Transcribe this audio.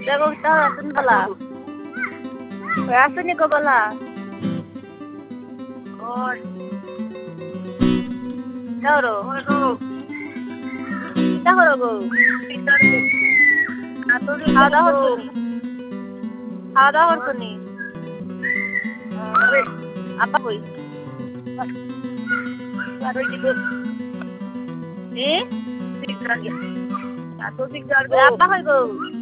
দেখো তাহলে আসুন বলা আসুনি গো বলা ধরো দেখো গো খাওয়া দাওয়া করছনি খাওয়া দাওয়া করছনি আপা কই আপা কই গো